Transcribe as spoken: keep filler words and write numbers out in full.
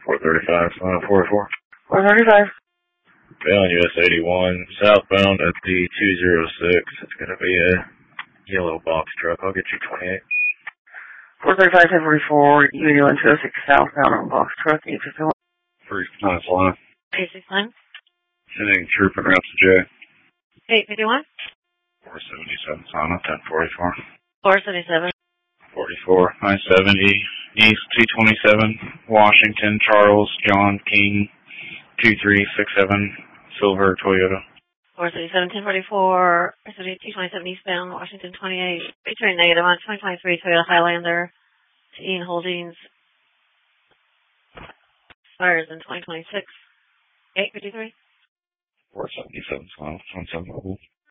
four thirty-five, uh, forty-four. four thirty-five. Failing U S eighty-one, southbound at the two oh six. It's going to be a yellow box truck. I'll get you twenty-eight. four thirty-five, ten forty-four, U eighty-one, two oh six, southbound on box truck, eight fifty-one. Three, nice line. eight sixty-nine. Sending trooper route to J. eight fifty-one. four seventy-seven, Sana, ten forty-four. four seventy-seven. forty-four, nine seventy, East two twenty-seven, Washington, Charles, John, King, two three six seven, Silver, Toyota. four seventy-seven, ten forty-four, two twenty-seven eastbound, Washington twenty-eight, returning negative on twenty twenty-three Toyota Highlander to Ian Holdings. Expires in twenty twenty-six. eight fifty-three. four seventy-seven, Sana, twenty-seven.